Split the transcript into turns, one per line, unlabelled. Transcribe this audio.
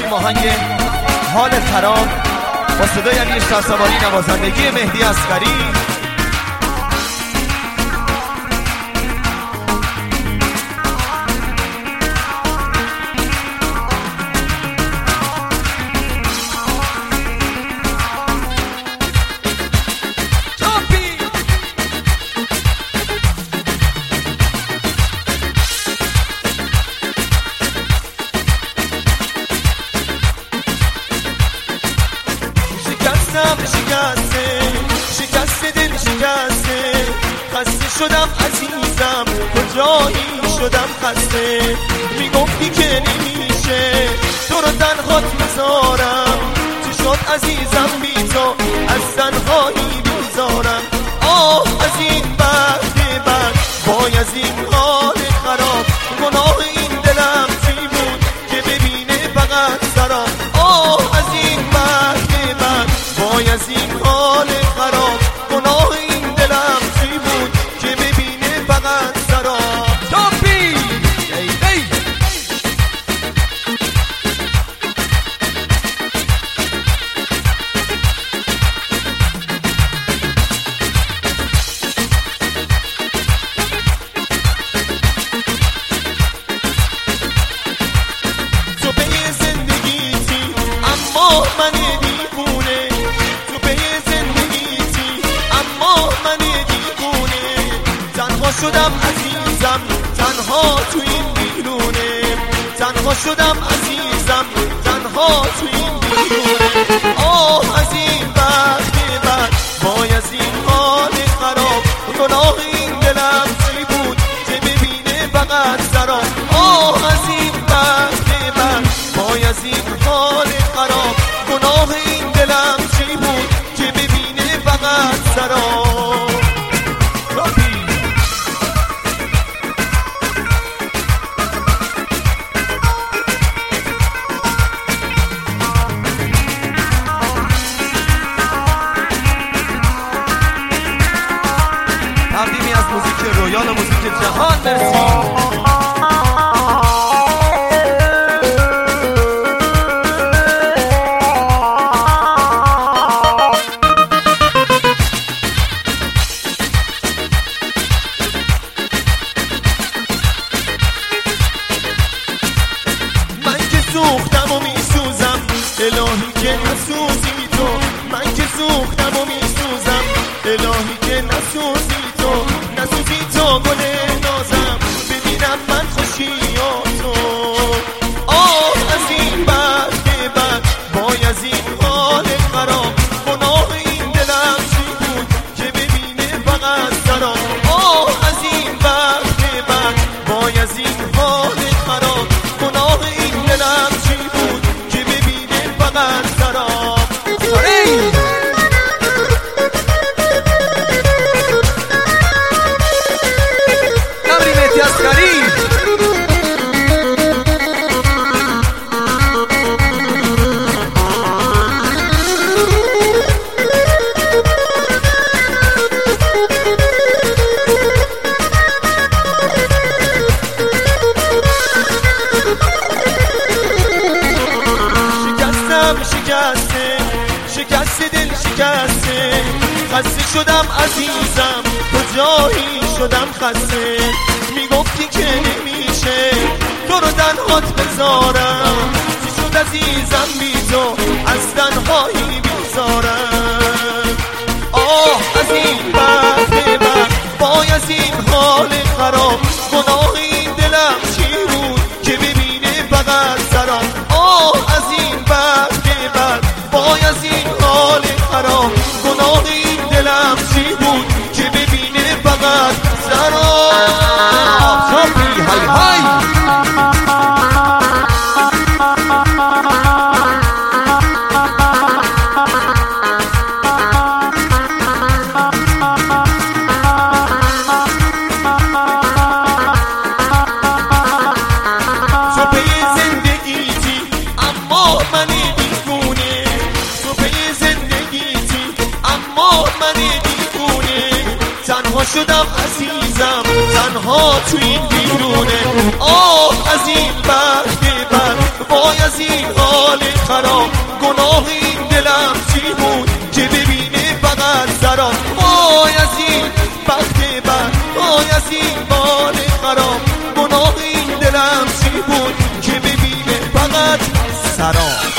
رفتیم آهنگ حال خراب با صدای علی شهسواری، نوازندگی مهدی اصغری. شکست دل شکسته، خسته شدم عزیزم، کجایی شدم خسته. میگفتی که نمیشه تو رو تنهات میذارم، چی شد عزیزم بی تو از تنهایی بیزارم. آه از این بخت بد، وای از این حال خراب، گناه این دلم چی بود که ببینه فقط سراب. آه از این بخت بد، وای از این حال خراب، گناه این دلم چی بود که ببینه فقط سراب. تاپی ای ای تو به زندگیتی اما من دیوونه، تو به زندگیتی اما من دیوونه. تنها شدم عزیزم، تنها تو این بیرونه، تنها شدم عزیزم، تنها تو این بیرونه. آه از این بخت بد، وای از این حال خراب، گناه این دلم چی بود که ببینه فقط سراب. آه از این بخت بد، وای از این حال خراب، گناه این دلم چی بود که ببینه فقط سراب. تقدیمی از موزیک رویال و موزیک جهان. مرسی. سوختم و میسوزم، الهی که نسوزی تو. من که سوختم و میسوزم، الهی که نسوزی تو. نسوزی تو گل نازم، ببینم من خوشیاتو. آه از این بخت بد، وای از این حال خراب، گناه این دلم چی بود که ببینه فقط سراب. آه از این بخت بد، وای از این حال خراب، گناه این دلم چی بود که ببینه فقط سراب. نمری مهدی اصغری. شکست دل شکسته، خسته شدم عزیزم، کجایی شدم خسته. میگفتی که نمیشه تو رو تنهات بذارم، چی شد عزیزم بی تو از تنهایی بیزارم. آه از این بخت بد، وای از این حال خراب، گناه این دلم چی بود که ببینه فقط سراب. آه از این بخت بد، وای از این حال خراب، گناه این دلم چی بود که ببینه فقط سراب. تاپی های های تنها شدم عزیزم، تنها تو این بیرونه. آه از این بخت بد، وای از این حال خراب، گناه این دلم چی بود که ببینه فقط سراب. وای از این بخت بد، وای از این حال خراب، گناه این دلم چی بود که ببینه فقط سراب.